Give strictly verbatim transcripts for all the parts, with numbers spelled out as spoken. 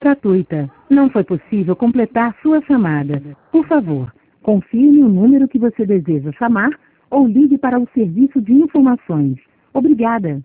Gratuita. Não foi possível completar sua chamada. Por favor, confirme o número que você deseja chamar ou ligue para o serviço de informações. Obrigada.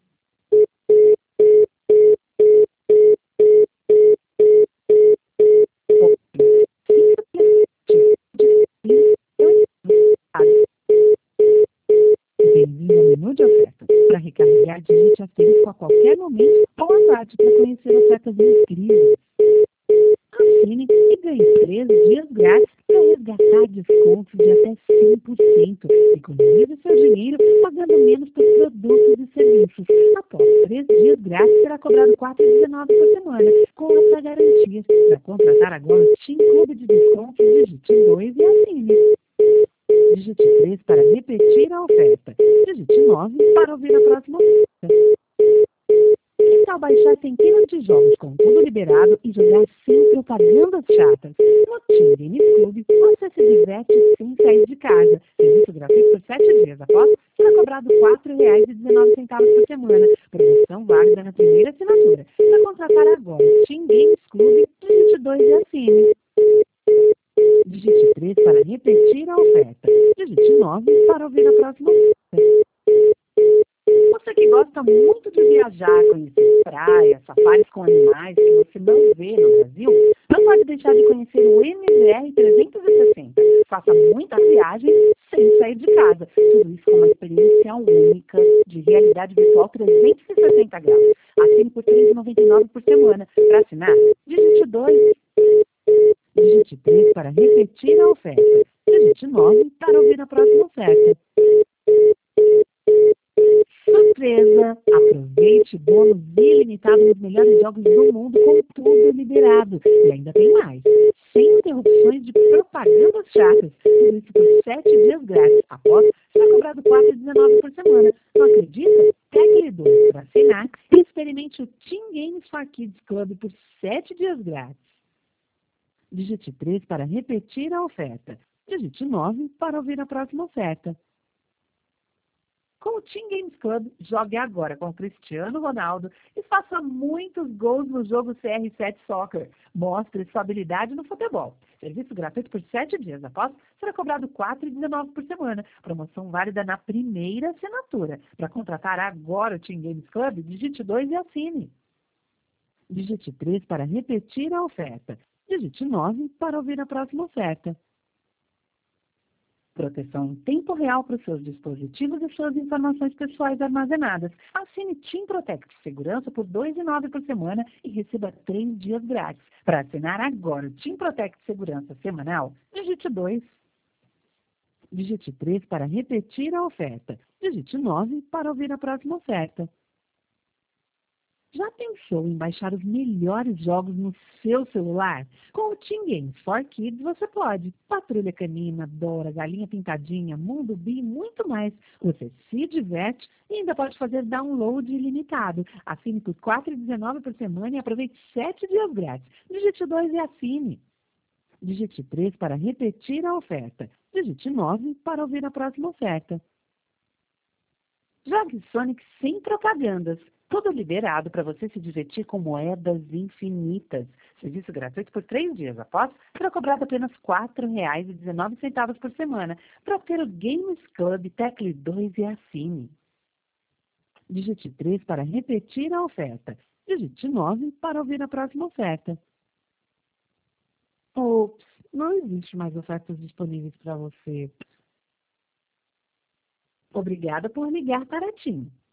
Bem-vindo ao menu de ofertas. Para recarregar, digite asterisco a qualquer momento ou aguarde para conhecer ofertas incríveis. Assine e ganhe três dias grátis para resgatar descontos de até cem por cento. Economize seu dinheiro pagando menos por produtos e serviços. Após três dias grátis, será cobrado quatro reais e dezenove centavos por semana, com outra garantia. Para contratar agora o Team Clube de Descontos, digite dois e assine. Digite três para repetir a oferta. Digite nove para ouvir a próxima oferta. Que tal baixar centenas de jogos com tudo liberado e jogar sem propagandas chatas? No Team Games Club, você se diverte sem sair de casa. Serviço gratuito por sete dias. Após, será cobrado quatro reais e dezenove centavos por semana. Promoção válida na primeira assinatura. Para contratar agora o Team Games Club, digite dois e assine. Digite três para repetir a oferta. Digite nove para ouvir a próxima oferta. Você que gosta muito de viajar, conhecer praias, safaris com animais que você não vê no Brasil, não pode deixar de conhecer o M V R trezentos e sessenta. Faça muitas viagens sem sair de casa. Tudo isso com uma experiência única de realidade virtual trezentos e sessenta graus. Assine por três reais e noventa e nove centavos por semana. Para assinar, digite dois. Digite três para repetir a oferta. Digite nove para ouvir a próxima oferta. Surpresa! Aproveite bônus ilimitado nos melhores jogos do mundo com tudo liberado. E ainda tem mais. Sem interrupções de propagandas chatas. Tudo isso por sete dias grátis. Após, será cobrado quatro reais e dezenove centavos por semana. Não acredita? Pegue dois para assinar e experimente o Team Games for Kids Club por sete dias grátis. Digite três para repetir a oferta. Digite nove para ouvir a próxima oferta. Com o Team Games Club, jogue agora com Cristiano Ronaldo e faça muitos gols no jogo C R sete Soccer. Mostre sua habilidade no futebol. Serviço gratuito por sete dias. Após, será cobrado quatro reais e dezenove centavos por semana. Promoção válida na primeira assinatura. Para contratar agora o Team Games Club, digite dois e assine. Digite três para repetir a oferta. Digite nove para ouvir a próxima oferta. Proteção em tempo real para os seus dispositivos e suas informações pessoais armazenadas. Assine Team Protect Segurança por dois reais e nove centavos por semana e receba três dias grátis. Para assinar agora o Team Protect Segurança semanal, digite dois. Digite três para repetir a oferta. Digite nove para ouvir a próxima oferta. Já pensou em baixar os melhores jogos no seu celular? Com o Team Games for Kids você pode. Patrulha Canina, Dora, Galinha Pintadinha, Mundo Bee e muito mais. Você se diverte e ainda pode fazer download ilimitado. Assine por quatro reais e dezenove centavos por semana e aproveite sete dias grátis. Digite dois e assine. Digite três para repetir a oferta. Digite nove para ouvir a próxima oferta. Jogue Sonic sem propagandas. Tudo liberado para você se divertir com moedas infinitas. Serviço gratuito por três dias. Após, será cobrado apenas quatro reais e dezenove centavos por semana. Para ter o Games Club, tecle dois e assine. Digite três para repetir a oferta. Digite nove para ouvir a próxima oferta. Ops, não existe mais ofertas disponíveis para você. Obrigada por ligar para a TIM.